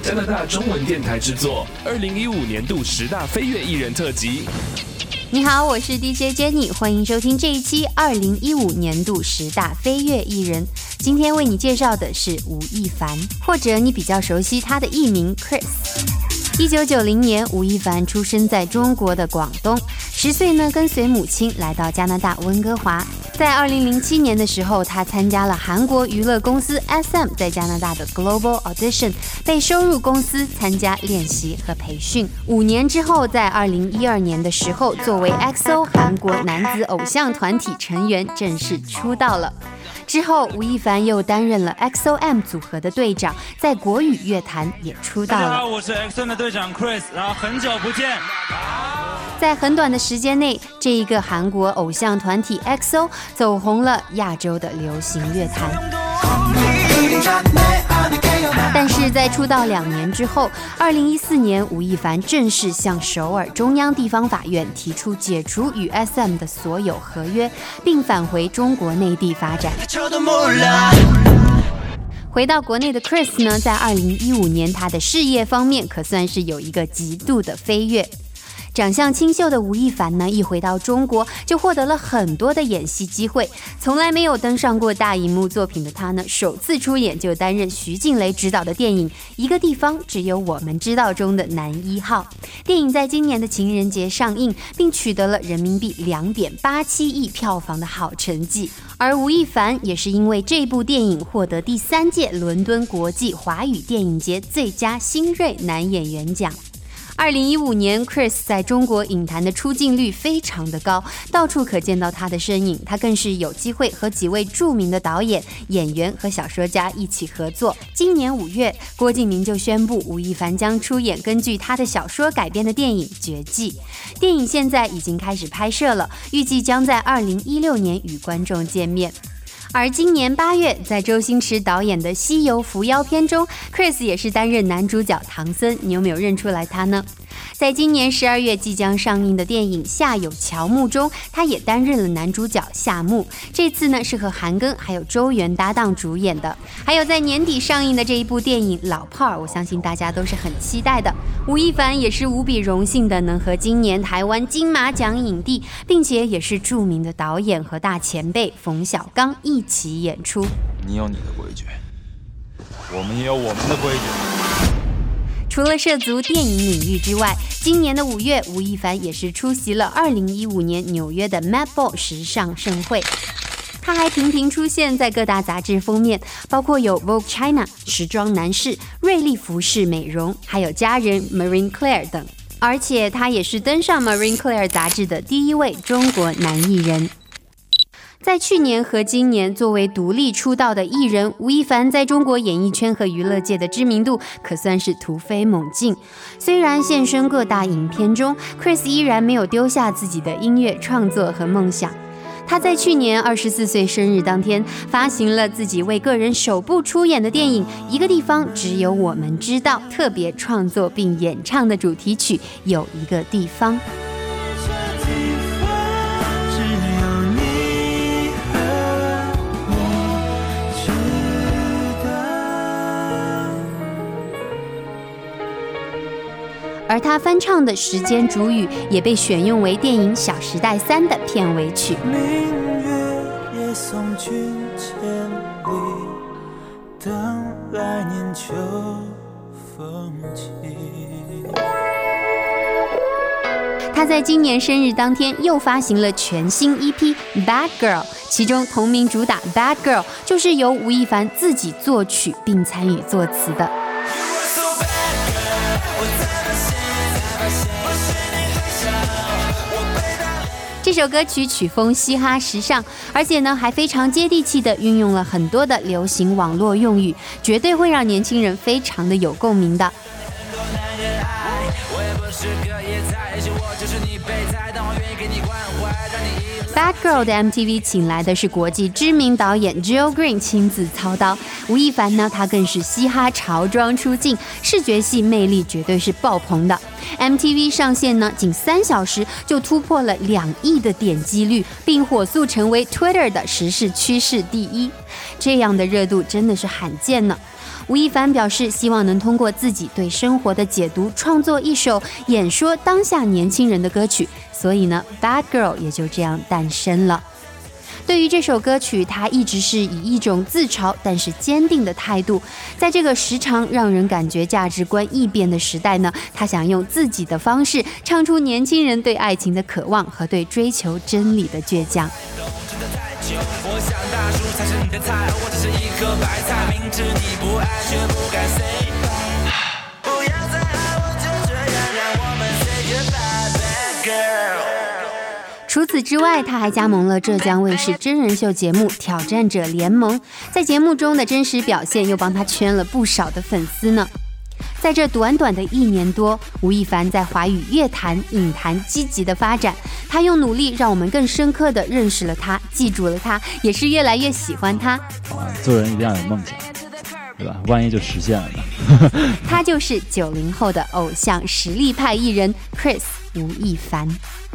加拿大中文电台制作，2015年度10大飞跃艺人特辑。 你好，我是 DJ Jenny， 欢迎收听这一期2015年度10大飞跃艺人。今天为你介绍的是吴亦凡，或者你比较熟悉他的艺名 Chris。1990年，吴亦凡出生在中国的广东，10岁呢跟随母亲来到加拿大温哥华。在2007年的时候，他参加了韩国娱乐公司 SM 在加拿大的 Global Audition， 被收入公司参加练习和培训。5年之后，在2012年的时候，作为 EXO 韩国男子偶像团体成员正式出道了。之后，吴亦凡又担任了 XOM 组合的队长，在国语乐坛也出道了。 大家好，我是 XOM 的队长 Chris， 然后很久不见。 在很短的时间内，这一个韩国偶像团体 EXO 走红了亚洲的流行乐坛。但是在出道2年之后，2014年，吴亦凡正式向首尔中央地方法院提出解除与 SM 的所有合约，并返回中国内地发展。回到国内的 Chris 呢，在2015年，他的事业方面可算是有一个极度的飞跃。长相清秀的吴亦凡呢，一回到中国就获得了很多的演戏机会。从来没有登上过大荧幕作品的他呢，首次出演就担任徐静蕾执导的电影《一个地方只有我们知道》中的男1号。电影在今年的情人节上映，并取得了人民币2.87亿票房的好成绩。而吴亦凡也是因为这部电影获得第3届伦敦国际华语电影节最佳新锐男演员奖。2015年 Chris 在中国影坛的出镜率非常的高，到处可见到他的身影。他更是有机会和几位著名的导演、演员和小说家一起合作。今年5月，郭敬明就宣布吴亦凡将出演根据他的小说改编的电影《绝迹》。电影现在已经开始拍摄了，预计将在2016年与观众见面。而今年8月，在周星驰导演的《西游伏妖篇》中， Chris 也是担任男主角唐僧，你有没有认出来他呢？在今年12月即将上映的电影《夏有乔木》中，他也担任了男主角夏木，这次呢是和韩庚还有周元搭档主演的。还有在年底上映的这一部电影《老炮儿》，我相信大家都是很期待的。吴亦凡也是无比荣幸的能和今年台湾金马奖影帝，并且也是著名的导演和大前辈冯小刚一起演出。 你有你的规矩，我们也有我们的规矩。 除了涉足电影领域之外，今年的5月，吴亦凡也是出席了2015年纽约的 Met Ball 时尚盛会。他还频频出现在各大杂志封面，包括有 Vogue China、时装男士、瑞丽服饰美容，还有家人 Marie Claire 等。而且他也是登上 Marie Claire 杂志的第1位中国男艺人。在去年和今年，作为独立出道的艺人，吴亦凡在中国演艺圈和娱乐界的知名度可算是突飞猛进。虽然现身各大影片中， Chris 依然没有丢下自己的音乐创作和梦想。他在去年24岁生日当天，发行了自己为个人首部出演的电影《一个地方只有我们知道》，特别创作并演唱的主题曲《有一个地方》。而他翻唱的《时间煮雨》也被选用为电影《小时代3》的片尾曲。 明月也送君千里，等来年秋风起。 他在今年生日当天又发行了全新 EP《Bad Girl》，其中同名主打《Bad Girl》就是由吴亦凡自己作曲并参与作词的。这首歌曲曲风嘻哈时尚，而且呢还非常接地气的运用了很多的流行网络用语，绝对会让年轻人非常的有共鸣的。Bad Girl 的 MTV 请来的是国际知名导演 Jill Green 亲自操刀，吴亦凡呢，他更是嘻哈潮装出镜，视觉系魅力绝对是爆棚的。MTV 上线呢，仅3小时就突破了2亿的点击率，并火速成为 Twitter 的时事趋势第1，这样的热度真的是罕见呢。 吴亦凡表示，希望能通过自己对生活的解读，创作一首演说当下年轻人的歌曲，所以呢 Bad Girl 也就这样诞生了。对于这首歌曲，他一直是以一种自嘲但是坚定的态度，在这个时常让人感觉价值观异变的时代呢，他想用自己的方式唱出年轻人对爱情的渴望和对追求真理的倔强。 我想大叔才是你的菜，我只是一颗白菜，明知你不爱却不敢 say， 不要再爱我，就这样让我们 say goodbye bad girl。 除此之外，他还加盟了浙江卫视真人秀节目《挑战者联盟》，在节目中的真实表现又帮他圈了不少的粉丝呢。在这短短的1年多，吴亦凡在华语乐坛、影坛积极的发展，他用努力让我们更深刻地认识了他，记住了他，也是越来越喜欢他。 做人一定要有梦想，对吧？万一就实现了呢？ 他就是90后的偶像实力派艺人 Chris 吴亦凡。